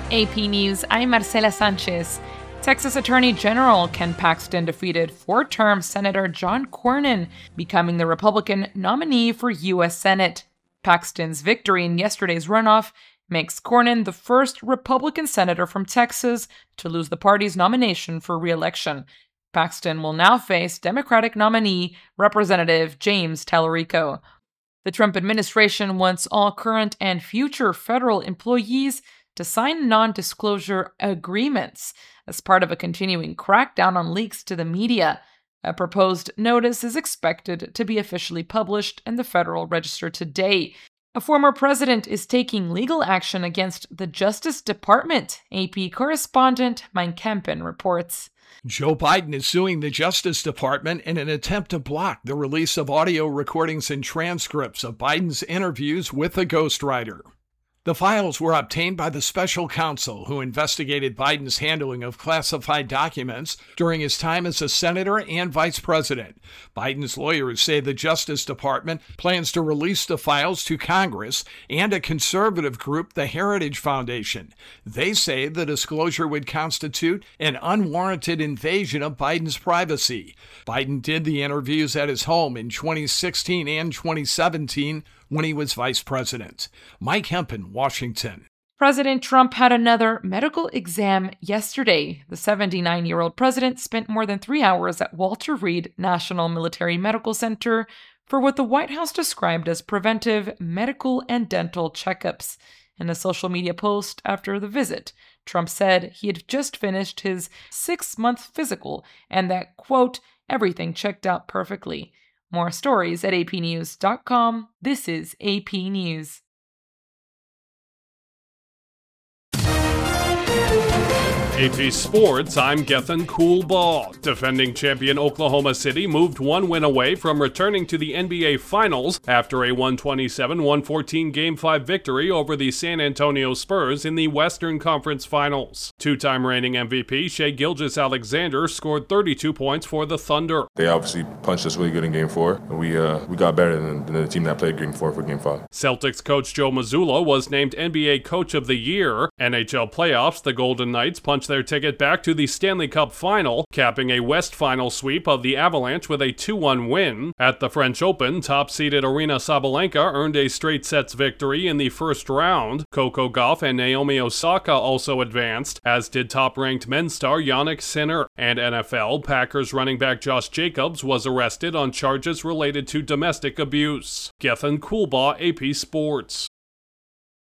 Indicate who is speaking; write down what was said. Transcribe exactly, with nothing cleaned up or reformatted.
Speaker 1: A P News, I'm Marcela Sanchez. Texas Attorney General Ken Paxton defeated four-term Senator John Cornyn, becoming the Republican nominee for U S Senate. Paxton's victory in yesterday's runoff makes Cornyn the first Republican senator from Texas to lose the party's nomination for re-election. Paxton will now face Democratic nominee Representative James Tallarico. The Trump administration wants all current and future federal employees to sign non-disclosure agreements as part of a continuing crackdown on leaks to the media. A proposed notice is expected to be officially published in the Federal Register today. A former president is taking legal action against the Justice Department, A P correspondent Mike Kempen reports.
Speaker 2: Joe Biden is suing the Justice Department in an attempt to block the release of audio recordings and transcripts of Biden's interviews with a ghostwriter. The files were obtained by the special counsel who investigated Biden's handling of classified documents during his time as a senator and vice president. Biden's lawyers say the Justice Department plans to release the files to Congress and a conservative group, the Heritage Foundation. They say the disclosure would constitute an unwarranted invasion of Biden's privacy. Biden did the interviews at his home in twenty sixteen and twenty seventeen when he was vice president. Mike Kempen, Washington.
Speaker 1: President Trump had another medical exam yesterday. The seventy-nine-year-old president spent more than three hours at Walter Reed National Military Medical Center for what the White House described as preventive medical and dental checkups. In a social media post after the visit, Trump said he had just finished his six-month physical and that, quote, everything checked out perfectly. More stories at A P news dot com. This is A P News.
Speaker 3: A P Sports, I'm Gethin Coolbaugh. Defending champion Oklahoma City moved one win away from returning to the N B A Finals after a one twenty-seven one fourteen Game five victory over the San Antonio Spurs in the Western Conference Finals. Two-time reigning M V P Shai Gilgeous-Alexander scored thirty-two points for the Thunder.
Speaker 4: They obviously punched us really good in Game four, and we uh, we got better than, than the team that played Game four for Game five.
Speaker 3: Celtics coach Joe Mazzulla was named N B A Coach of the Year. N H L playoffs, the Golden Knights punched their ticket back to the Stanley Cup Final, capping a West Final sweep of the Avalanche with a two one win. At the French Open, top-seeded Aryna Sabalenka earned a straight sets victory in the first round. Coco Gauff and Naomi Osaka also advanced, as did top-ranked men's star Jannik Sinner. And N F L, Packers running back Josh Jacobs was arrested on charges related to domestic abuse. Gethin Coolbaugh, A P Sports.